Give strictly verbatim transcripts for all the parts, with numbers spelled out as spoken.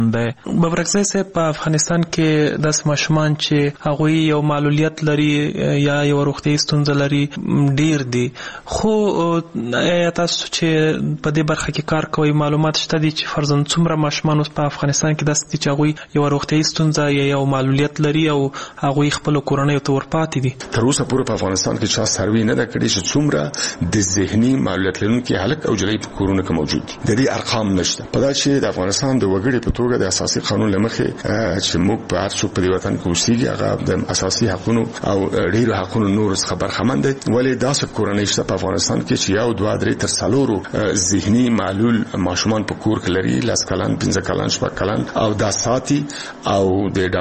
دی. ببرکزی صاحب په افغانستان کې داسې ماشومان چې هغوی یو معلولیت لري یا یو روغتیایي ستونزه لري ډیر دي، خو آیا تاسو چې په دې برخه کې کار کوئ معلومات شته دي چې فرضاً څومره ماشومان اوس په افغانستان کې داسې دي چې هغوی یو روغتیایي ستونزه یا یو معلولیت لري او هغوی خپلو کورنیو ته ورپاتې دي؟ تر اوسه پورې په افغانستان کې چا سروې نه ده کړې چې څومره د ذهني معلولیت لرونکي هلک او جلۍ په کورونو کې موجود دي. د دې ارقام نشته. په دا چې د افغانستان د وګړي په توګه د اساسي قانون لمخې چې موږ په هر څوک په دې وطن کې اوسېږي هغه د اساسي حقوقو او ډېرو حقوقو نور څخه برخمن دي، ولې داسې کورنۍ شته په افغانستان کې چې یو دوه درې تر څلورو ذهني معلول ماشومان په کور کې لري، لاس کلن پنځه کلن شپږ کلن او دا ساتي او د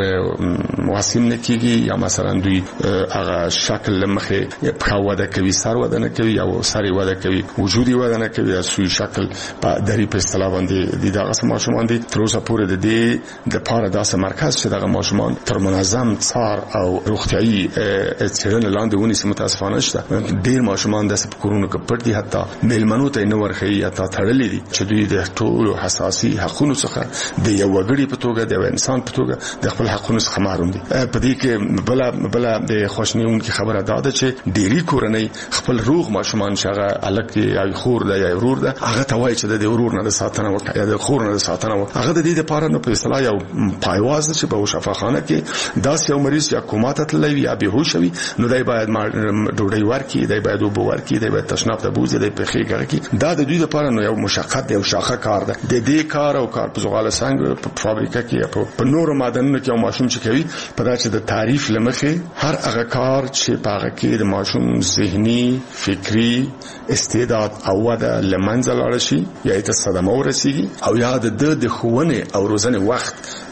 ډاکټر مواسم نه کیږي یا مثلا دوی هغه شکل لمخې په وده کوي، سر وده نه کوي او سر وده کوي، وجودي وده نه کوي، سوی شکل په دری په اصطلاح باندې د دغه ماشومان دي. تر اوسه پورې د دې د پاره داسې مرکز چې دغه ماشومان تر منظم څار او روغتيایي څېړنې لاندې ونیسي متاسفانه شته. ډېر ماشومان داسې په کورونو کې پټ دي، حتی میلمنو ته نه ورخي یا تړلې دي چې دوی د ټولو حساسي حقوقو څخه د یو وګړي په توګه د انسان په توګه د خپل حقوقو څخه محروم دي. په دې کې بل بل د خوشنیونکي خبره ده چې ډېری کورنۍ خپل روغ ماشومان شغه الک یا خور ده یا ورور ده هغه ته وایي چې د ورور نه ساتنه وکړي یا د خور نه ساتنه وکړي. هغه د دې لپاره نو په اصطلاح یو پایواز چې په شفاخانه کې داس یو مریض یا کومات تللی یا بهوش وي نو دای باید ډوډۍ ورکړي، دای باید وبو ورکړي، دای باید تشناب ته بوزي، دای په خېګه کې. دا د دوی لپاره نو یو مشقت دی او شاخه کار ده. د دې کار او کار په زغاله څنګه په فابریکه کې په نور معدنونو کې یو ماشوم چې کوي په دا چې د تعریف لمخې هر هغه کار چې پاغه کې د ماشوم ذهني فکری استعداد او وده لمنځه لاړ شي یا ته صدمه ورسیږي او یا د د خوونه او روزنه وخت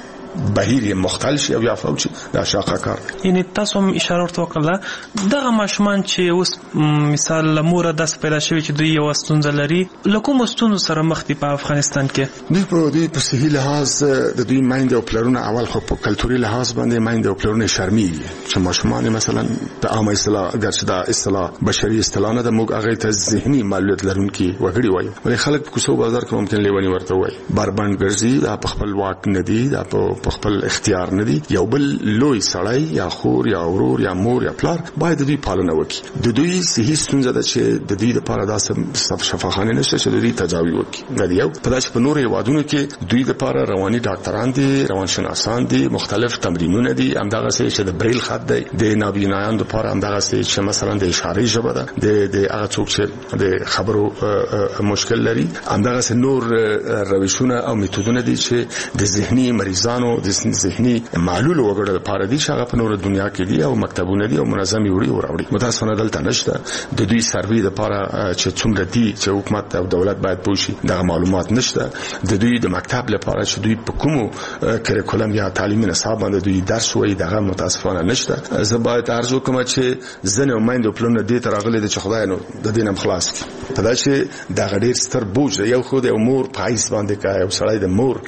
بهیر مختل شي او یا فوجي دا شاقه کار. یعنی تاسو هم اشاره ورته وکړه دغه ماشومان چې اوس مثال لموره داس پیدا شوی چې دوی یو ستونزه لري، لکه مستونو سره مخ دي په افغانستان کې. دوی په دوی په صحي لحاظ د دوی مایند او پلرونه اول خو په کلتوري لحاظ باندې مایند او پلرونه شرمېږي چې ماشومان مثلا په عامه اصطلاح ګرځي دا اصطلاح بشري اصطلاح نه د موږ هغه ته ذهني معلولیت لرونکي وګړي وایي، ولې خلک په کوڅو بازار کې ممکن لیونی ورته وایي، بربند ګرځي، دا په خپل واک نه دي، دا په خپل اختیار نه دي. یو بل لوی سړی یا خور یا ورور یا مور یا پلار باید دوی پالنه وکړي. د دوی صحي ستونزه ده چې د دوی لپاره داسې شفاخانه نشته چې دوی تجاوز وکړي. دا یو په داسې په نور هیوادونو کې دوی لپاره رواني ډاکټران دي، روانشناسان دي، مختلف تمرینونه دي، همدغه چې د بریل خط دی د نابینایان لپاره، همدغه چې مثلا د اشاره ژبه ده د د هغه څوک چې د خبرو مشکل لري، همدغه نور روشونه او میتودونه دي چې د ذهني مریضانو د ذهني معلول وګړو لپاره دي چې هغه په نور دنیا کې دي او مکتبونه دي او منظمي وړي او راوړي. متاسفانه دلته نشته. د دوی سروې لپاره چې څومره دي چې حکومت او دولت باید پوښي دغه معلومات نشته. د دوی د مکتب لپاره چې دوی په کومو کریکولم یا تعلیمي نصاب باندې دوی درس وایي دغه متاسفانه نشته. زه باید عرض وکړم چې زنه او مایند پلان دې ته راغلي چې خدای نو د دینم خلاص کړي. په دا چې دغه ډېر ستر بوج یو خو د امور پایس باندې کا یو سړی د مور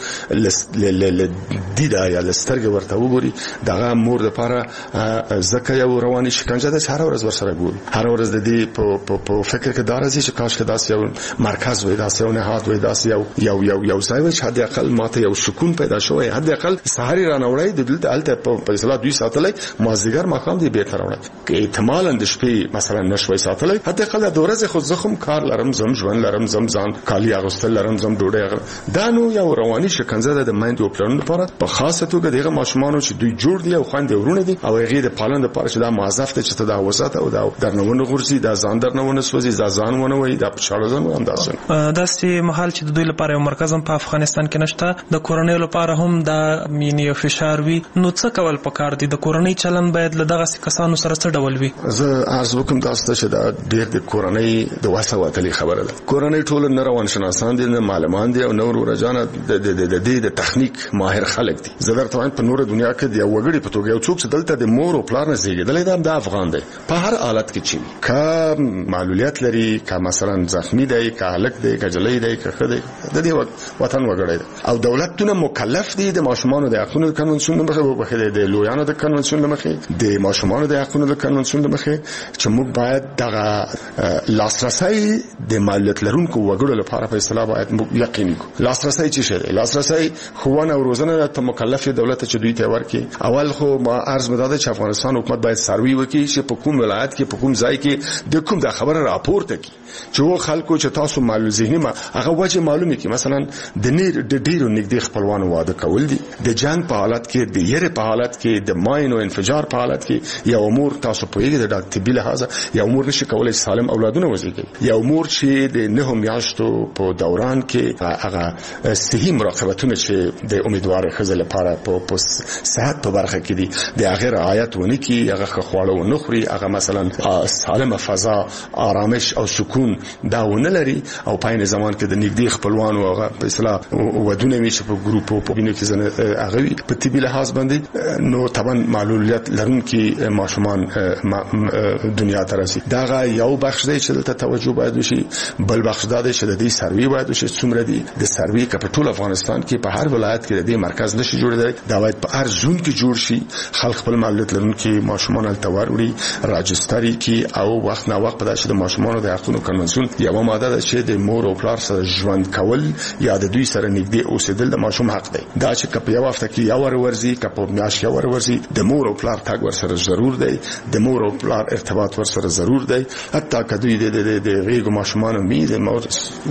ل د یا لسترګ ورته وګوري دغه مور لپاره زکه یو رواني شکنجه ده، هر ورځ ورسره ګوري، هر ورځ د دې په په فکر کې دارځي چې کاش کې داس یو مرکز وي، داس یو نهاد وي، داس یو یو یو یو ځای وي چې حد اقل ماته یو سکون پیدا شوی، حد اقل سحری رانوړی د دلته الته په اصطلاح دوی ساتلای مازیګر مقام دی به تر وړي کې احتمالاً د شپې مثلا نشوي ساتلای، حد اقل د ورځې خو زخم کار لرم زم ژوند لرم زم ځان کالی اغوستل لرم زم ډوډۍ دا نو یو رواني شکنجه ده د مایند او پلان لپاره په خاصه توګه دغه ماشومانو چې دوی جوړ دي او خويندې ورونه دي او هغه د پالن لپاره چې دا موظف ته چې ته دا وسات او دا درنونه غورځي دا ځان درنونه سوځي دا ځان ونه وي دا په شاړه ځان هم داسې داسې محل چې د دوی لپاره یو مرکز هم په افغانستان کې نشته، د کورنۍ لپاره هم دا مینی فشار وي. نو څه کول پکار دي؟ د کورنۍ چلن باید له دغه کسانو سره څه ډول وي؟ زه عرض وکم تاسو ته چې دا ډېر د کورنۍ د واسه وتلې خبره ده. کورنۍ ټول نه روان شناسان دي نه معلمان دي او نو ورجانه د د د د تخنیک ماهر خلک دي. زه درته وایم په نور دنیا کې د یو وګړي په توګه یو څوک چې دلته د مور او پلار نه زیږیدلی دی د افغان دی په هر حالت کې چې کا معلولیت لري، کا مثلا زخمی دی، کا هلک دی، کا جلۍ دی، کا خدای د دې وطن وګړي او دولتونه مکلف دي د ماشومانو د حقوقو کنونسیون مخه وبخله د لویانو د کنونسیون مخه د ماشومانو د حقوقو د کنونسیون مخه چې موږ باید دغه لاسرسي د معلولیت لرونکو وګړو لپاره په اصطلاح باید یقیني کو. لاسرسي چې شه لاسرسي خوونه او روزنه ته مکلف دولت چې دوی ته ورکي. اول خو ما عرض مداده چې افغانستان حکومت باید سروي وکړي چې په کوم ولایت کې په کوم ځای کې د کوم د خبره راپورته کی چې و خلکو چې تاسو معلوم ذهني ما هغه وجه معلومه کی. مثلا د نیر د ډیرو نږدې خپلوانو واده کول دي، د جنگ په حالت کې، د یری په حالت کې، د ماین او انفجار په حالت کې یو امور تاسو پوهیږئ د طبي لحاظ یو امور نشي کولای سالم اولادونه وزیږي. یو امور چې د نه میاشتو په دوران کې هغه صحي مراقبتونه چې د امیدوار خزل لپاره په صحت په برخه کې دي د هغه رعایت ونه کی، هغه خواړه ونه خوري، هغه مثلا سالمه فضا، آرامش او سکون دا ونه لري او پاین زمان کې د نږدې خپلوانو هغه په اصطلاح ودونه میشه په ګروپ په بینه کې زنه هغه په طبي لحاظ باندې نو طبعا معلولیت لرونکي ماشومان دنیا ته راسي. دا یو بخش دی چې دلته توجه باید وشي. بل بخش دا دی چې د دې سروي باید وشي څومره دی د سروي کپټول افغانستان کې په هر ولایت کې د دې مرکز نشي جوړېدای. دا باید په هر زون کې جوړ شي. خلک خپل معلولیت لرونکي ماشومان التوار وړي راجستري کې او وخت نه وخت په داسې د ماشومانو د حقوقو کنونسیون یو ماده ده چې د مور او پلار سره ژوند کول یا د دوی سره نږدې اوسېدل د ماشوم حق دی. دا چې کپ یو وخت کې یو ور ورزي کپ میاش یو ور ورزي د مور او پلار تاګ ور سره ضرور دی، د مور او پلار ارتباط ور سره ضرور دی. حتی کدوې د د غیګو ماشومان می د مور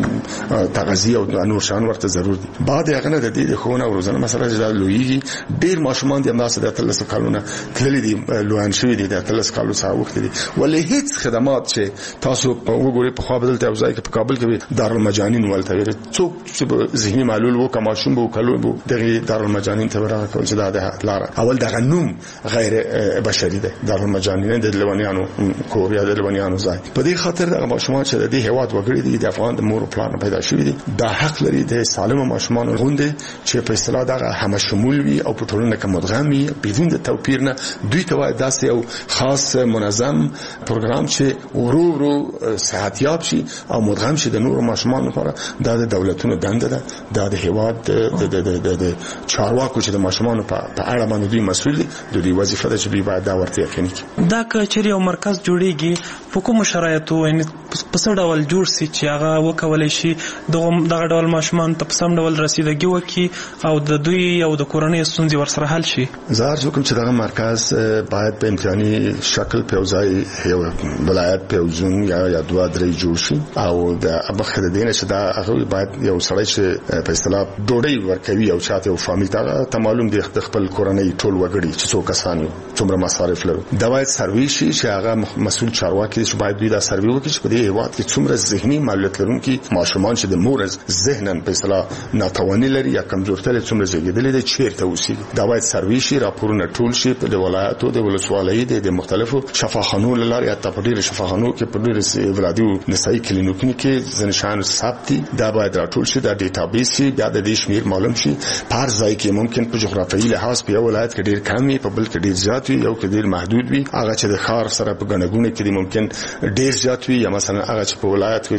تغذیه او نور شان ورته ضرور دي. بعد هغه نه د دې خونه او روزنه مسله چې د لویږي ډیر ماشومان د انداسه د تلس کالونه تللی دي لوان شوی دي د تلس کالو څخه وخت دي ولې هیڅ خدمات چې تاسو په وګورئ په خوا بدلته او ځای کې په کابل کې دارالمجانین ولته ویل څوک چې ذهني معلول وو کما شوم بو کلو بو دغه دارالمجانین ته ورغه کول چې د لار اول دغه نوم غیر بشري ده. دارالمجانین د لونیانو کوریا د لونیانو ځای په دې خاطر دغه ماشومان چې د دې هواد وګړي دي د افغان د مور او پلان پیدا شوی دي دا حق لري د سالم ماشومان غونډه چې په اصطلاح دغه هم شمول وي او په ټولنه کې مدغم وي بدون د توپیر نه. دوی ته وایي داسې یو خاص منظم پروګرام چې ورو ورو صحتیاب شي او مدغم شي د نور ماشومان لپاره. دا د دولتونو دنده ده، دا د هواد د د د چارواکو چې د ماشومان په اړه باندې دوی مسؤل دي، د دوی وظیفه ده چې دوی باید دا ورته یقیني کړي. دا کچري او مرکز جوړیږي په کوم شرایطو یعنی په څه ډول جوړ سي چې هغه وکولای شي دغه دغه ډول ماشومان ته په سم ډول رسیدګي وکړي او د دوی او د کورنۍ ستونزې ورسره حل شي. زار حکم چې دغه مرکز باید په امکاني شکل په ځای یو ولایت په ځون یا یا دوه درې جوړ شي او د ابخه د دینه چې دا هغه باید یو سړی چې په اصطلاح ډوډۍ ورکوي او چاته او فامیل ته معلوم دي خپل کورنۍ ټول وګړي چې څو کسان یو څومره مصارف لري. دا باید سروي شي چې هغه مسؤل چارواکي چې باید دوی دا سروي وکړي چې په دې هیواد کې څومره ذهني معلولیت لرونکي ماشومان چې د مور ذهنن په اصطلاح ناتواني لري یا کمزورتیا لري څومره زیږیدلي دي چیرته اوسي. دا باید سروي شي، راپورونه ټول شي په ولایتو د ولسوالۍ د مختلفو شفاخانو لاري حتی په ډیرو شفاخانو کې په ډیرو ولادي نسایي کلینیکونو کې ځنشان ثبت دا باید راټول شي، دا ډیټابیس شي، بیا د دې شمیر معلوم شي. پر ځای کې ممکن په جغرافیایي لحاظ په ولایت کې ډیر کم وي، په بل کې ډیر زیات وي، یو کې ډیر محدود وي. هغه چې د خار سره په غنګونه کې ممکن ډیر زیات وي یا مثلا هغه چې په ولایت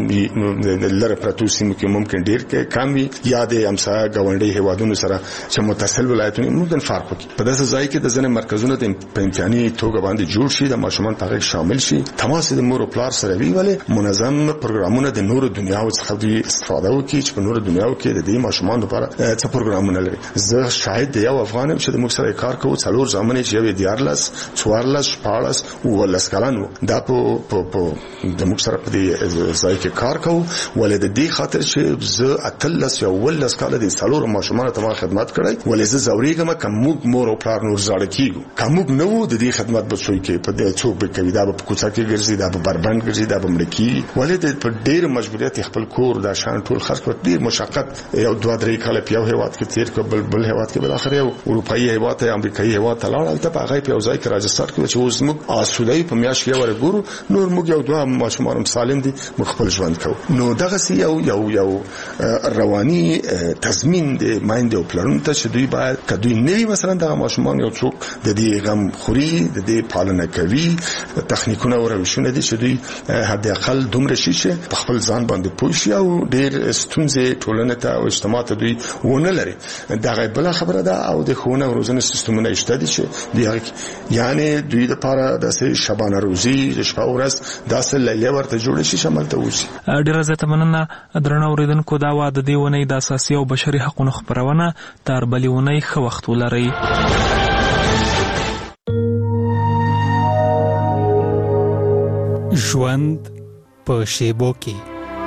کې لره پرتو سیمو کې ممکن ډیر کې کم وي یا د امسا غونډي هوادونو سره چې متصل ولایتونه ممکن فرق وکړي. په داسې ځای کې د ځنې مرکزونو د په امکاني توګه باندې جوړ شي، د ماشومان په شامل شي، تماس د مور او پلار سره وی ولې منظم پروګرامونه د نورو دنیاو څخه دوی استفاده وکړي چې په نورو دنیاو کې د دې ماشومان لپاره څه پروګرامونه لري. زه شاید د یو افغانم چې د موږ سره کار کوو څلور ځامنې چې یو دیارلس څوارلس شپاړس او ولس کلن دا په په د موږ سره په دې ځای کې کار کوو ولې د دې خاطر چې زه اتلس یا ولس کال د څلور ماشومان ته ما خدمت کړی ولې زه زوريګم کوم مور او پلار نور زړه کیږي کوم نو د دې خدمت به څوک په دې څوک به کوي دا په کوڅه کې ګرځي دا په بربند ګرځي دا په مړکی ولې د په ډېر مجبوریت خپل کور دا شان ټول خرڅ په ډېر مشقت یو دوه درې کال په یو هیواد کې تیر کبل بل هیواد کې بل اخر یو اروپאי هیواد ته امریکایي هیواد ته لاړ ته په هغه په ځای کې راجستر کړو چې اوس موږ اصولي په میاش کې ورګورو نور موږ یو دوه ماشومان سالم دي مخبل ژوند کوو. نو دغه سی یو یو یو رواني تضمین د مایند او پلان ته چې دوی باید کدوې نه مثلا دغه ماشومان یو څوک د دې غم خوري د دې پالنه کوي تخنیکونه او روشونه دي چې دوی حد اقل دومره شي چې په خپل ځان باندې پوه شي او ډېر ستونزې ټولنه ته او اجتماع ته دوی ونه لري. دغه بل خبره ده او د خونه او روزنه سیستمونه شته دي چې دی یعنی دوی د لپاره د شبانه روزي د شپه ورځ داسې وسیله ورته جوړ شي شمال ته وشي. ډیره زیاته مننه درنو اوریدونکو. دا و د دې ونې د اساسي او بشري حقوقو خبرونه. تر بلې ونې ښه وخت ولرئ. ژوند په شیبو کې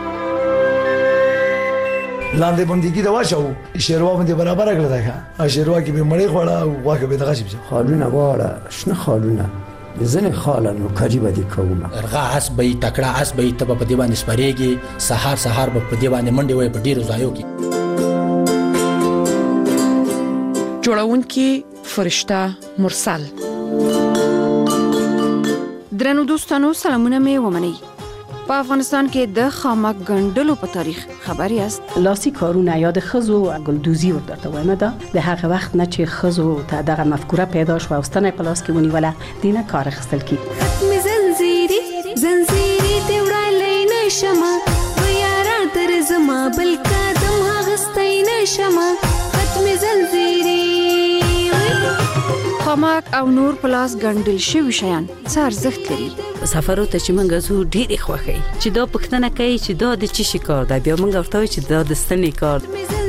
لاندې باندې دا واچو شیروا باندې برابر کړل دا ښه شیروا کې به مړې خوړه او واکه به دغه شي خالونه واړه شنه خالونه زنه خالانو کاری بدی کوم ارغا اس به تکړه اس به تب په دی باندې سپریږي سحر سحر په دی باندې منډي وای په ډیرو ځایو کې. جوړونکي فرشته مرسل. درنو دوستانو سلامونه مې ومنئ. په افغانستان کې د خامک ګنډلو په تاریخ خبر یاست؟ لاسي کارونه یا د خزو ګلدوزي ورته وایم دا د هغه وخت نه چې خزو ته دغه مفکوره پیدا شو او ستنه په لاس کې ونیوله دینه کار اخیستل کی. ختم زنجیری زنجیری ته وړای نه شمه و یارا تر زما بل قدم هغستای نه شمه ختم زنجیری. خامک او نور پلاس ګنډل شوي شیان څه ارزښت لري؟ سفرو ته چې موږ زو ډېر خوښي چې دا پښتنه کوي چې دا د چی شي کار دی بیا موږ ورته وایو چې دا د ستنې کار.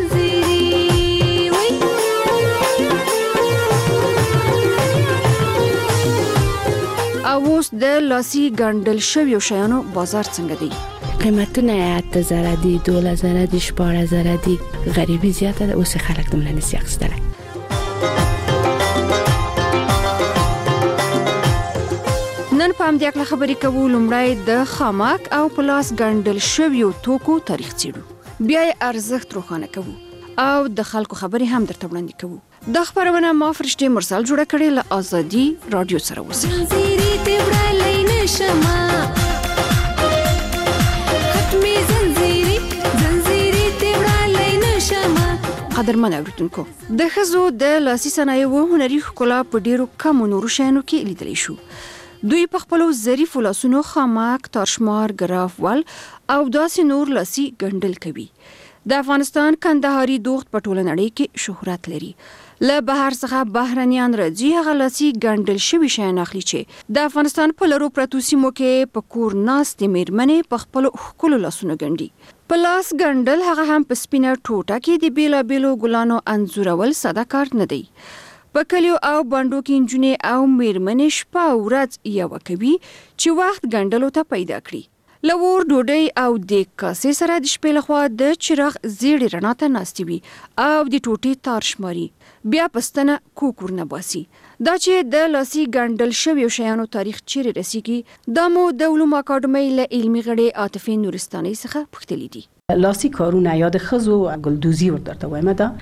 او اوس د لاسي ګنډل شویو شیانو بازار څنګه دی؟ قیمتونه اته زره دي، دوله زره دي، شپاره زره دي. غریبی زیاته ده اوس خلک دمنه نسی اخیستله. نن په همدې اړه خبرې کوو. لومړی د خامک او پلاس ګنډل شویو توکو تاریخ څېړو، بیا یې ارزښت روښانه کوو او د خلکو خبرې هم درته وړاندې کوو. دا خبرونه ما فرشته مرسل جوړه کړې له آزادي رادیو سره. اوسئ. زنجیری ته وړای نه شمه ختمي زنجیری زنجیری ته وړای نه شمه. قدرمن اوریدونکو، د ښځو د لاسي صنایعو هنري ښکلا په ډېرو کمو نورو شیانو کې لیدلی شو. دوی په خپلو ظریفو لاسونو خامک، تارشمار، ګراف ول او داسې نور لاسي ګنډل کوي. د افغانستان کندهاري دوخت په ټوله نړۍ کې شهرت لري. له بهر څخه بهرنیان راځي هغه لاسي ګنډل شوي شیان اخلي چې د افغانستان په لرو پرتو سیمو کې په کور ناستې میرمنې په خپلو ښکلو لاسونو ګنډي. په لاس ګنډل هغه هم په سپینه ټوټه کې د بیلابیلو ګلانو انځورول ساده کار نه دی. په کلیو او بانډو کې نجونې او میرمنې شپه او ورځ یوه کوي چې وخت ګنډلو ته پیدا کړي. له اور ډوډۍ او د کاسې سره د شپې لخوا د چراغ زیړې رڼا ته ناستې وي او د ټوټې تار شماري، بیا په ستنه کوکور نه باسي. دا چې د لاسي ګنډل شویو شیانو تاریخ چیرې رسیږي دا مو د علومو اکاډمۍ له علمي غړې عاطفې نورستانۍ څخه پوښتلي دي. لاسي کارونه یا د خزو ګلدوزي ورته وایم دا